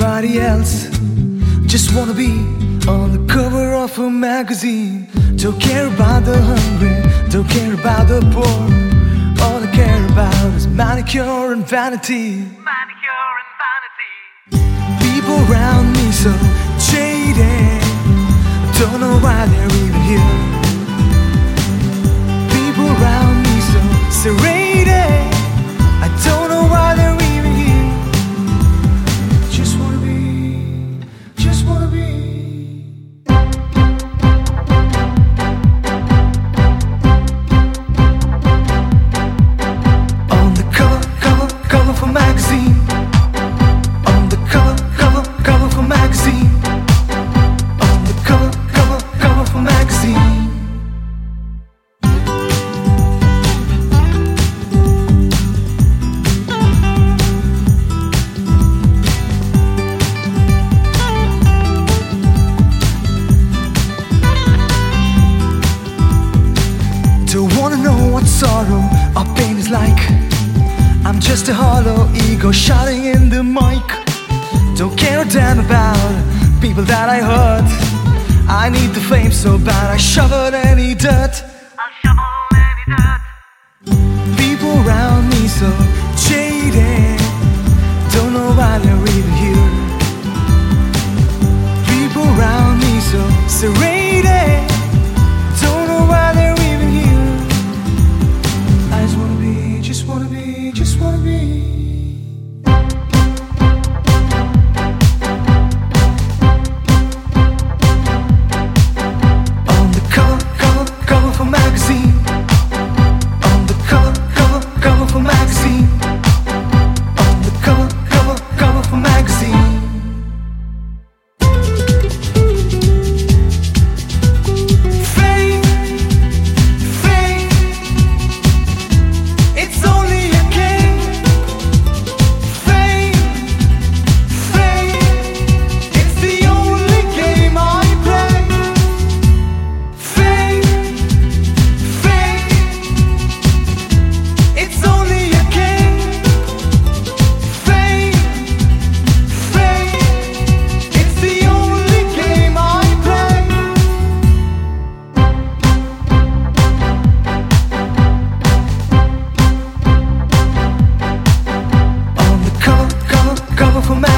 everybody else. Just wanna be on the cover of a magazine. Don't care about the hungry, don't care about the poor. All I care about is manicure and vanity. Manicure and vanity. People around me so jaded, don't know why they're even here. People around me so serrated, I don't know why they're even here. Just wanna be, just wanna be. On the cover for magazine. On the cover for magazine. On the cover for magazine. Don't wanna know what sorrow or pain is like. I'm just a hollow ego shouting in the mic. Don't care a damn about people that I hurt. I need the fame so bad I shovel any dirt. I'll shovel any dirt. People around me so jaded, don't know why they're even here. People around me so serrated, don't know why they're even here. I just wanna be, just wanna be, just wanna be. On the cover for magazine. On the cover for magazine. On the cover for magazine. Fame, fame, it's only a game. Fame, fame, it's the only game I play. Fame, fame, it's only a game. Fame, fame, it's the only game I play. On the cover for magazine.